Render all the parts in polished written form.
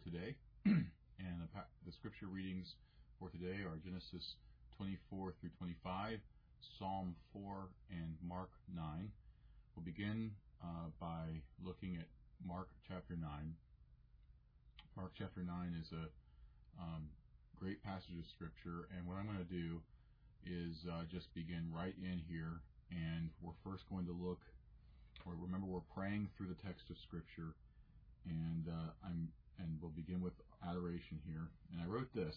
today. And the scripture readings for today are Genesis 24 through 25, Psalm 4, and Mark 9. We'll begin by looking at Mark chapter 9. Mark chapter 9 is a great passage of scripture, and what I'm going to do is just begin right in here, and we're first going to look, or remember we're praying through the text of scripture, and we'll begin with adoration here. And I wrote this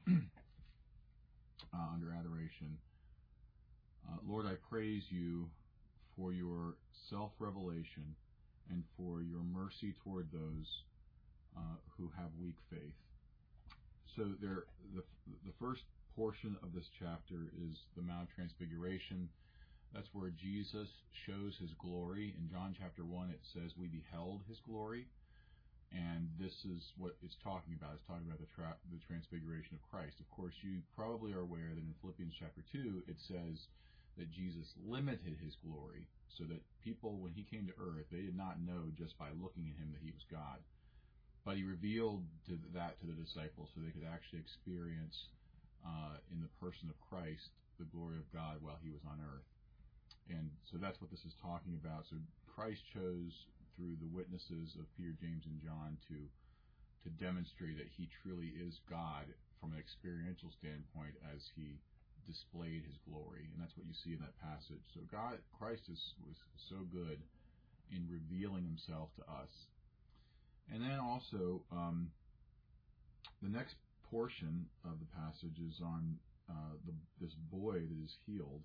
under adoration. Lord, I praise you for your self-revelation and for your mercy toward those who have weak faith. So the first portion of this chapter is the Mount of Transfiguration. That's where Jesus shows his glory. In John chapter 1 it says we beheld his glory. And this is what it's talking about. It's talking about the transfiguration of Christ. Of course, you probably are aware that in Philippians chapter 2, it says that Jesus limited his glory so that people, when he came to earth, they did not know just by looking at him that he was God. But he revealed that to the disciples so they could actually experience in the person of Christ the glory of God while he was on earth. And so that's what this is talking about. So Christ chose, through the witnesses of Peter, James, and John, to demonstrate that he truly is God from an experiential standpoint as he displayed his glory. And that's what you see in that passage. So Christ was so good in revealing himself to us. And then also, the next portion of the passage is on this boy that is healed.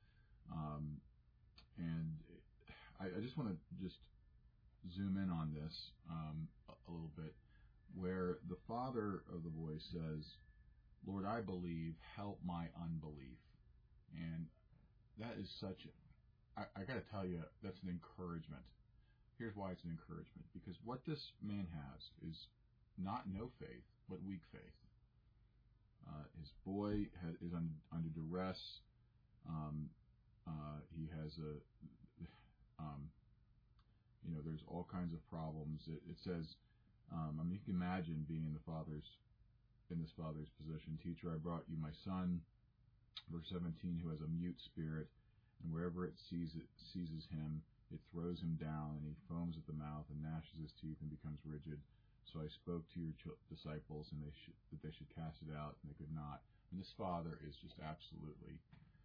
And I just want to just zoom in on this a little bit, where the father of the boy says, Lord, I believe, help my unbelief. And that is such, I got to tell you, that's an encouragement. Here's why it's an encouragement. Because what this man has is not no faith, but weak faith. His boy is under duress. He has there's all kinds of problems. It says, you can imagine being in this father's position. Teacher, I brought you my son, verse 17, who has a mute spirit, and wherever it seizes him, it throws him down, and he foams at the mouth and gnashes his teeth and becomes rigid. So I spoke to your disciples, and that they should cast it out, and they could not. And this father is just absolutely,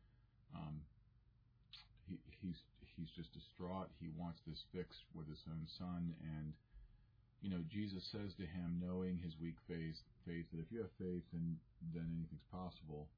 he's just distraught. He wants this fixed with his own son, and Jesus says to him, knowing his weak faith, that if you have faith, then anything's possible.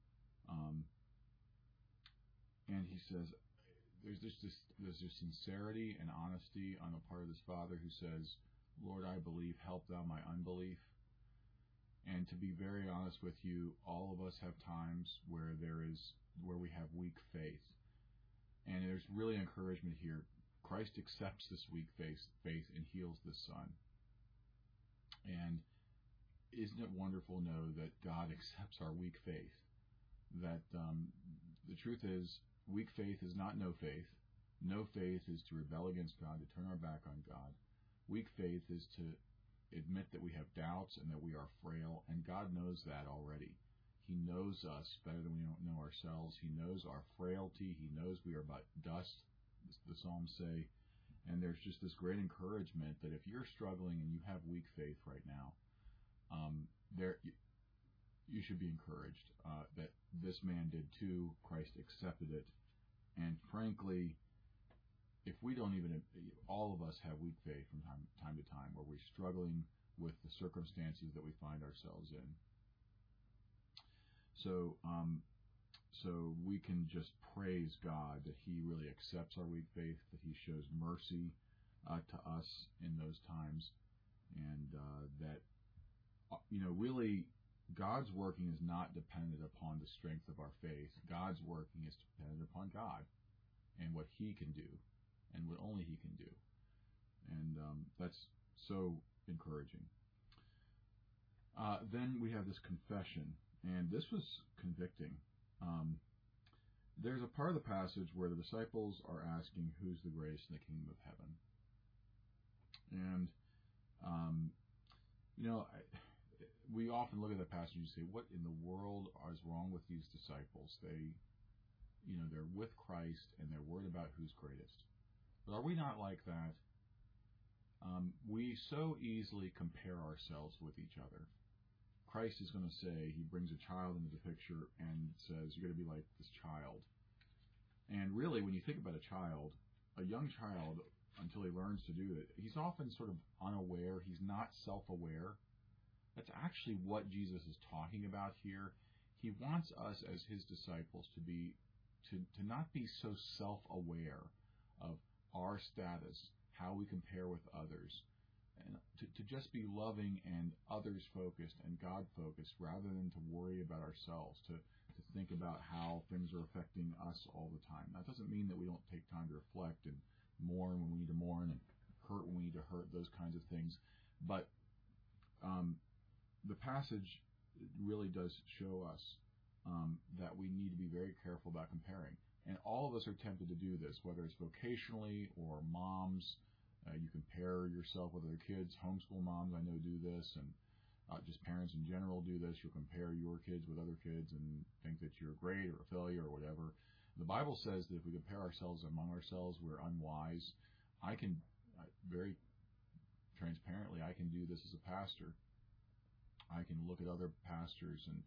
And he says, there's this sincerity and honesty on the part of this father who says, Lord, I believe, help thou my unbelief. And to be very honest with you, all of us have times where we have weak faith. And there's really encouragement here. Christ accepts this weak faith and heals this son. And isn't it wonderful to know that God accepts our weak faith? That the truth is, weak faith is not no faith. No faith is to rebel against God, to turn our back on God. Weak faith is to admit that we have doubts and that we are frail, and God knows that already. He knows us better than we don't know ourselves. He knows our frailty. He knows we are but dust, the Psalms say. And there's just this great encouragement that if you're struggling and you have weak faith right now, you should be encouraged that this man did too. Christ accepted it. And frankly, if we don't even, all of us have weak faith from time to time where we're struggling with the circumstances that we find ourselves in. So we can just praise God that he really accepts our weak faith, that he shows mercy to us in those times, and that really God's working is not dependent upon the strength of our faith. God's working is dependent upon God and what he can do and what only he can do. And that's so encouraging. Then we have this confession. And this was convicting. There's a part of the passage where the disciples are asking who's the greatest in the kingdom of heaven. And We often look at that passage and say, what in the world is wrong with these disciples? They're with Christ and they're worried about who's greatest. But are we not like that? We so easily compare ourselves with each other. Christ is going to say, he brings a child into the picture and says, you're going to be like this child. And really, when you think about a young child, until he learns to do it, he's often sort of unaware. He's not self-aware. That's actually what Jesus is talking about here. He wants us as his disciples to not be so self-aware of our status, how we compare with others, and to just be loving and others-focused and God-focused rather than to worry about ourselves, to think about how things are affecting us all the time. That doesn't mean that we don't take time to reflect and mourn when we need to mourn and hurt when we need to hurt, those kinds of things. But the passage really does show us that we need to be very careful about comparing. And all of us are tempted to do this, whether it's vocationally or moms. You compare yourself with other kids. Homeschool moms, I know, do this, and just parents in general do this. You'll compare your kids with other kids and think that you're great or a failure or whatever. The Bible says that if we compare ourselves among ourselves, we're unwise. I can, very transparently, I can do this as a pastor. I can look at other pastors and,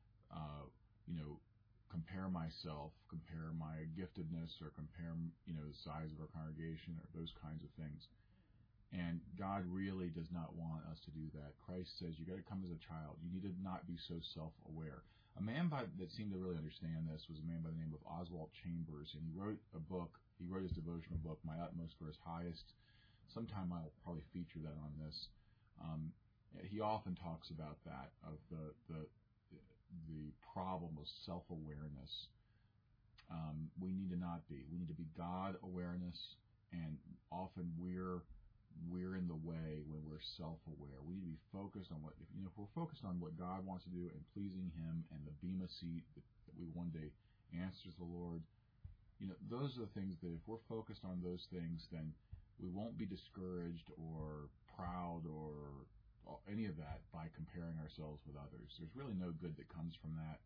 compare myself, compare my giftedness, or compare, the size of our congregation, or those kinds of things. And God really does not want us to do that. Christ says you got to come as a child. You need to not be so self-aware. A man that seemed to really understand this was a man by the name of Oswald Chambers, and he wrote a book. He wrote his devotional book, My Utmost for His Highest. Sometime I'll probably feature that on this. He often talks about that, of the problem of self-awareness. We need to not be. We need to be God awareness, and often we're in the way when we're self-aware. We need to be focused on if we're focused on what God wants to do and pleasing Him and the bema seat that we one day answer to the Lord. Those are the things that if we're focused on those things, then we won't be discouraged or proud or any of that by comparing ourselves with others. There's really no good that comes from that.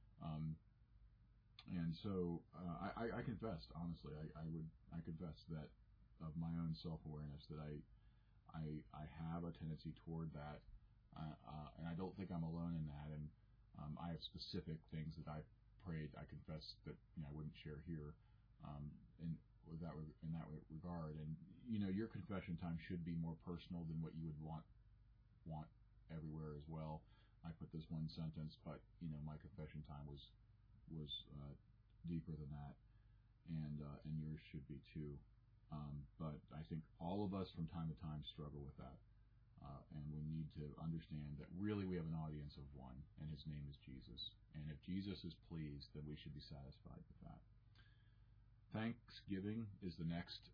And so I confessed, honestly, I confess that of my own self-awareness that I have a tendency toward that, and I don't think I'm alone in that. And I have specific things that I've prayed, I confess, that I wouldn't share here in that regard. And your confession time should be more personal than what you would want everywhere as well. I put this one sentence, but my confession time was deeper than that, and yours should be too. But I think all of us from time to time struggle with that, and we need to understand that really we have an audience of one, and His name is Jesus. And if Jesus is pleased, then we should be satisfied with that. Thanksgiving is the next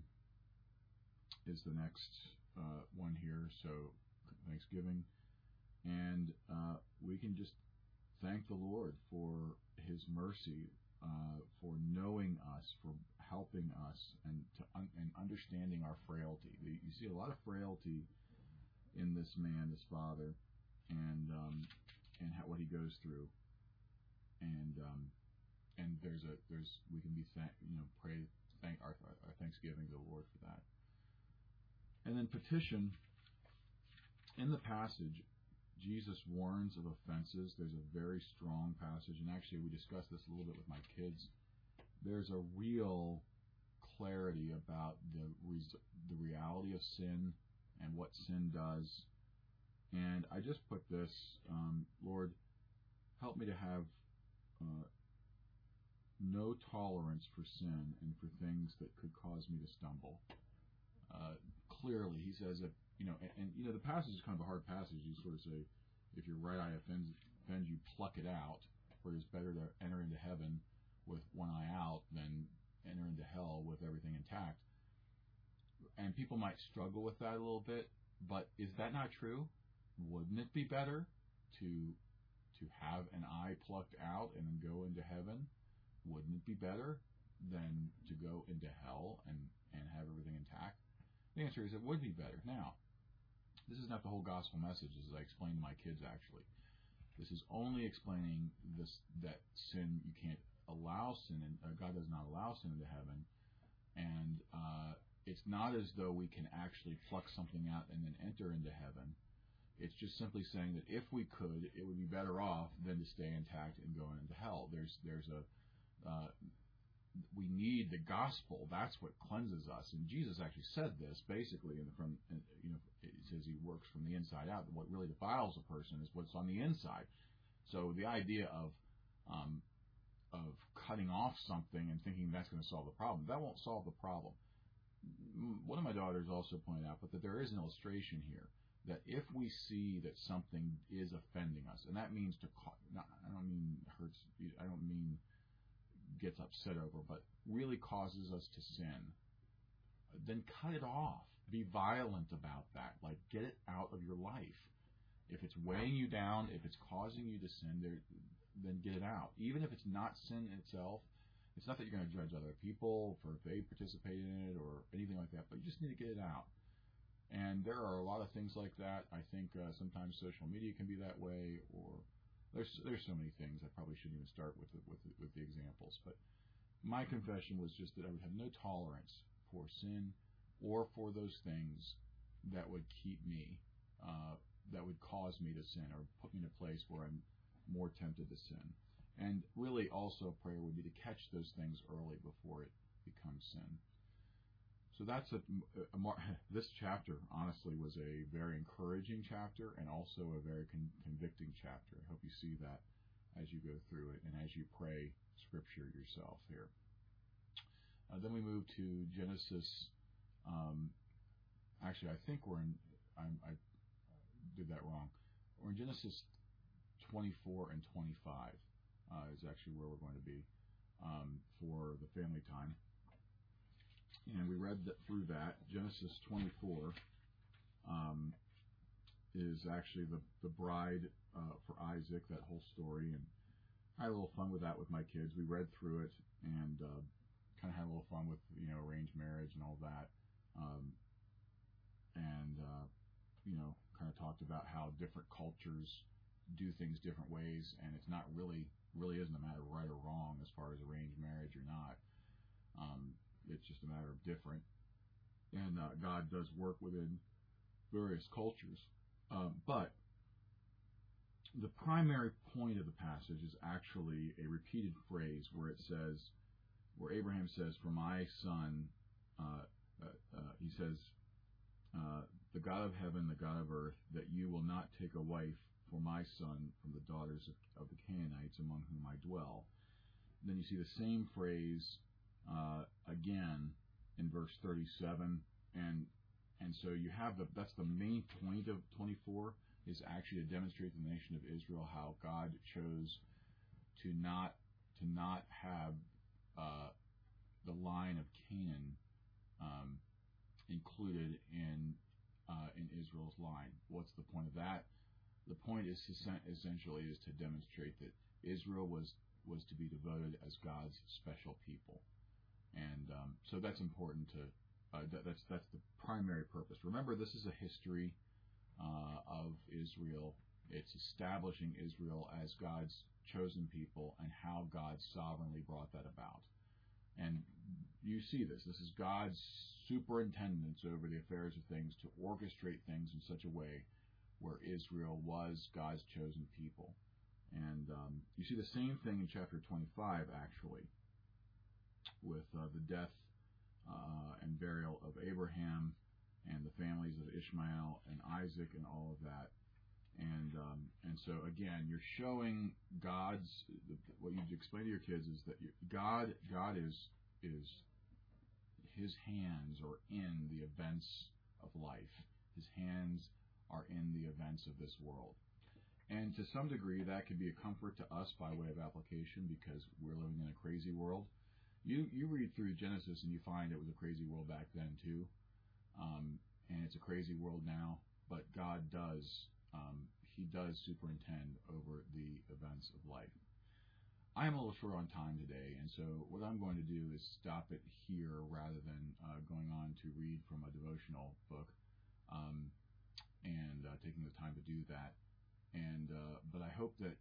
one here. So Thanksgiving, and we can just thank the Lord for His mercy, for knowing us, for helping us, and understanding our frailty. You see a lot of frailty in this man, this father, and what he goes through, and we can be thank our thanksgiving to the Lord for that. And then petition. In the passage, Jesus warns of offenses. There's a very strong passage, and actually we discussed this a little bit with my kids. There's a real clarity about the reality of sin and what sin does. And I just put this, Lord, help me to have no tolerance for sin and for things that could cause me to stumble. Clearly, he says that, the passage is kind of a hard passage. You sort of say, if your right eye offends you, pluck it out, for it's better to enter into heaven with one eye out than enter into hell with everything intact. And people might struggle with that a little bit, but is that not true? Wouldn't it be better to have an eye plucked out and then go into heaven? Wouldn't it be better than to go into hell and have everything intact? The answer is it would be better. Now, This is not the whole gospel message, as I explained to my kids, actually. This is only explaining that sin, you can't allow sin, and God does not allow sin into heaven. And it's not as though we can actually pluck something out and then enter into heaven. It's just simply saying that if we could, it would be better off than to stay intact and going into hell. We need the gospel. That's what cleanses us. And Jesus actually said this basically. It says He works from the inside out. What really defiles a person is what's on the inside. So the idea of cutting off something and thinking that's going to solve the problem, that won't solve the problem. One of my daughters also pointed out, but that there is an illustration here that if we see that something is offending us, and that means I don't mean hurts, I don't mean gets upset over, but really causes us to sin, then cut it off. Be violent about that. Like, get it out of your life. If it's weighing you down, if it's causing you to sin, then get it out. Even if it's not sin itself, it's not that you're going to judge other people for if they participate in it or anything like that, but you just need to get it out. And there are a lot of things like that. I think sometimes social media can be that way, or there's so many things. I probably shouldn't even start with the examples. But my confession was just that I would have no tolerance for sin or for those things that would keep me, that would cause me to sin or put me in a place where I'm more tempted to sin. And really also a prayer would be to catch those things early before it becomes sin. So that's this chapter, honestly, was a very encouraging chapter and also a very convicting chapter. I hope you see that as you go through it and as you pray Scripture yourself here. Then we move to Genesis. Actually, I think I did that wrong. We're in Genesis 24 and 25 is actually where we're going to be for the family time. And we read through that. Genesis 24 is actually the bride for Isaac, that whole story. And I had a little fun with that with my kids. We read through it and kind of had a little fun with arranged marriage and all that. Kind of talked about how different cultures do things different ways, and it's not really isn't a matter of right or wrong as far as arranged marriage or not. It's just a matter of different. And God does work within various cultures. But the primary point of the passage is actually a repeated phrase where Abraham says, "For my son," he says, "the God of heaven, the God of earth, that you will not take a wife for my son from the daughters of the Canaanites among whom I dwell." Then you see the same phrase again in verse 37, and so you have that's the main point of 24, is actually to demonstrate to the nation of Israel how God chose to not have the line of Canaan included in Israel's line. What's the point of that? The point is essentially is to demonstrate that Israel was to be devoted as God's special people. And so that's important to that's the primary purpose. Remember, this is a history of Israel. It's establishing Israel as God's chosen people and how God sovereignly brought that about. And you see this. This is God's superintendence over the affairs of things to orchestrate things in such a way where Israel was God's chosen people. And you see the same thing in chapter 25, actually, with the death and burial of Abraham and the families of Ishmael and Isaac and all of that. And so again, you're showing what you explain to your kids is that God is His hands are in the events of life. His hands are in the events of this world. And to some degree, that could be a comfort to us by way of application because we're living in a crazy world. You read through Genesis and you find it was a crazy world back then too. And it's a crazy world now, but God does, He does superintend over the events of life. I am a little short on time today, and so what I'm going to do is stop it here rather than going on to read from a devotional book. and taking the time to do that. And but I hope that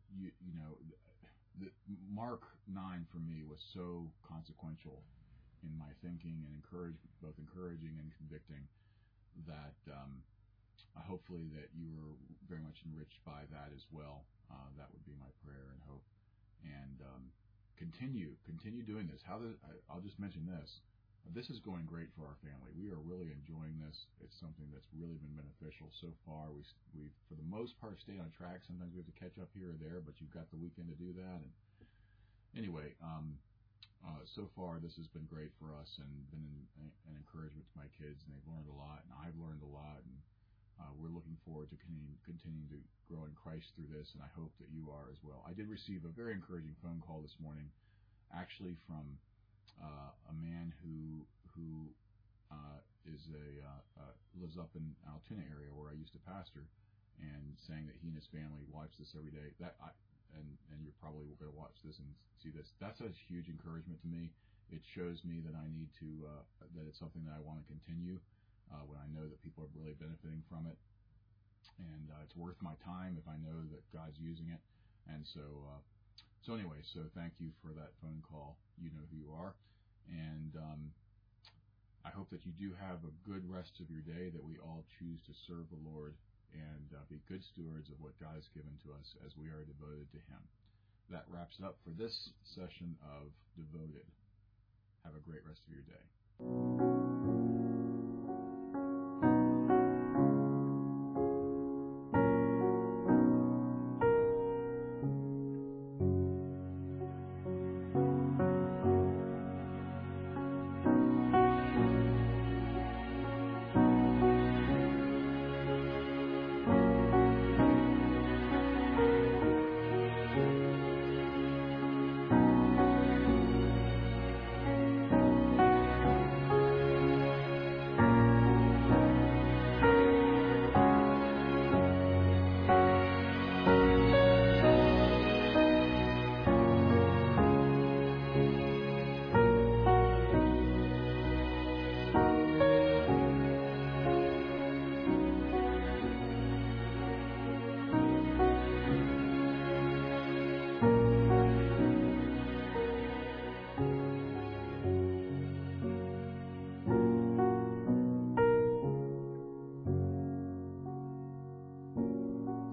Mark 9 for me was so consequential in my thinking and both encouraging and convicting, that hopefully that you were very much enriched by that as well. That would be my prayer and hope. And continue doing this. I'll just mention this. This is going great for our family. We are really enjoying this. It's something that's really been beneficial so far. We've for the most part stayed on track. Sometimes we have to catch up here or there, but you've got the weekend to do that. And anyway, so far this has been great for us and been an encouragement to my kids, and they've learned a lot, and I've learned a lot, and we're looking forward to continuing to grow in Christ through this, and I hope that you are as well. I did receive a very encouraging phone call this morning, actually from a man who lives up in Altoona area where I used to pastor, and saying that he and his family watch this every day. And you're probably going to watch this and see this. That's a huge encouragement to me. It shows me that I need to that it's something that I want to continue when I know that people are really benefiting from it, and it's worth my time if I know that God's using it. And so anyway, so thank you for that phone call. You know who you are, and I hope that you do have a good rest of your day, that we all choose to serve the Lord and be good stewards of what God has given to us as we are devoted to Him. That wraps it up for this session of Devoted. Have a great rest of your day.